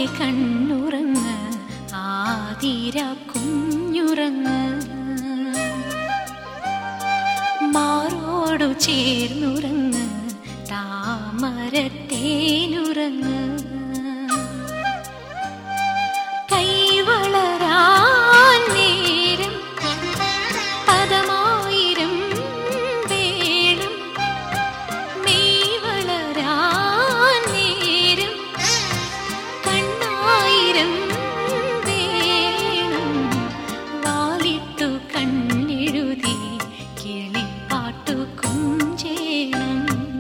കണ്ണുറങ്ങ് ആതിര കുഞ്ഞുറങ്ങ് മാറോടു ചേർന്നുറങ്ങ് താമരത്തേനുറങ്ങ് കൈവളരാൻ നേരം പദമായിരം വേണം മെയ് വളരാൻ നേരം കണ്ണായിരം വേണം വാലിട്ടു കണ്ണെഴുതി കിളിപ്പാട്ടു കുഞ്ചേണം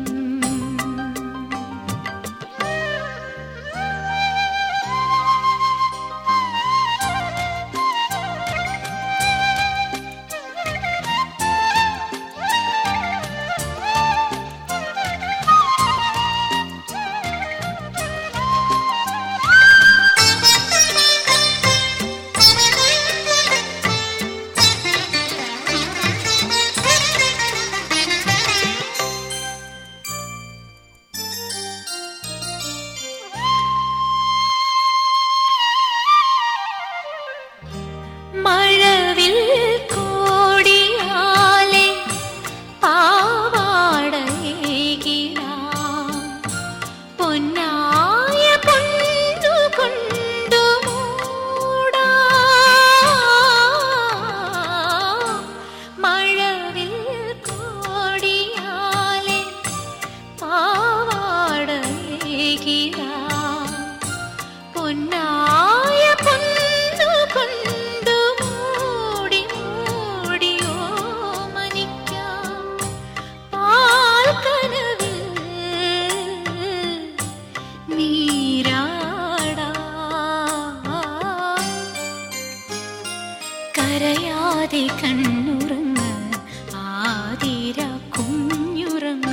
മഴവിൽ കോടിയാലെ പാവാടയേകിടാം പൊന്നായ പൊന്നുകൊണ്ടു മൂടാം മഴവിൽ കോടിയാലെ പാവാടയേകിടാം പൊന്നായ പൊന്നുകൊണ്ടു മൂടി മൂടിയോ മനിക്കാം പാൽക്കനവിൽ നീരാടാം കരയാതെ കണ്ണുറങ്ങ് ആതിര കുഞ്ഞുറങ്ങ്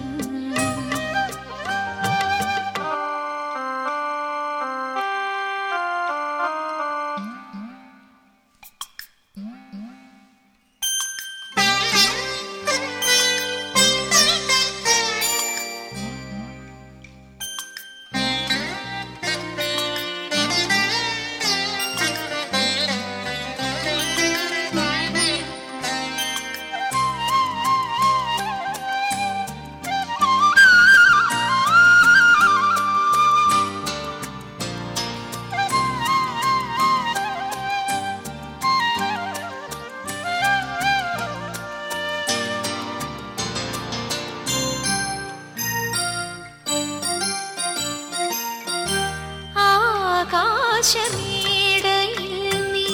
ആകാശമേടയിൽ നീ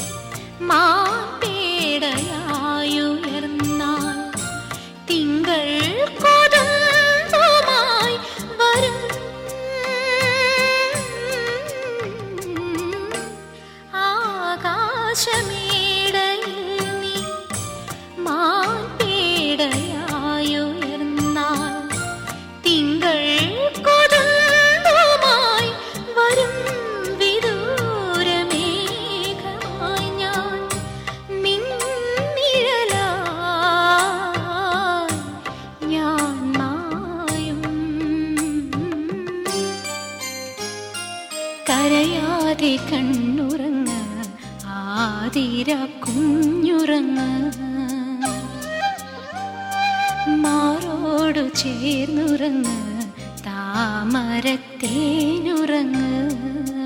മാപ്പേടയായുയർന്നാൽ തിങ്കൾ കൊതുമ്പുമായി വരും ആകാശമേടയിൽ നീ മാപ്പേടയായുയർന്നാൽ തിങ്കൾ കൊതുമ്പുമായി വരും വിദൂരമേഘമായി ഞാൻ നിന്നിഴലായി ഞാൻ മായും കരയാതെ കണ്ണുറങ്ങ് ആതിര കുഞ്ഞുറങ്ങ് മാറോടു ചേർന്നുറങ്ങ് താമരത്തേനുറങ്ങ്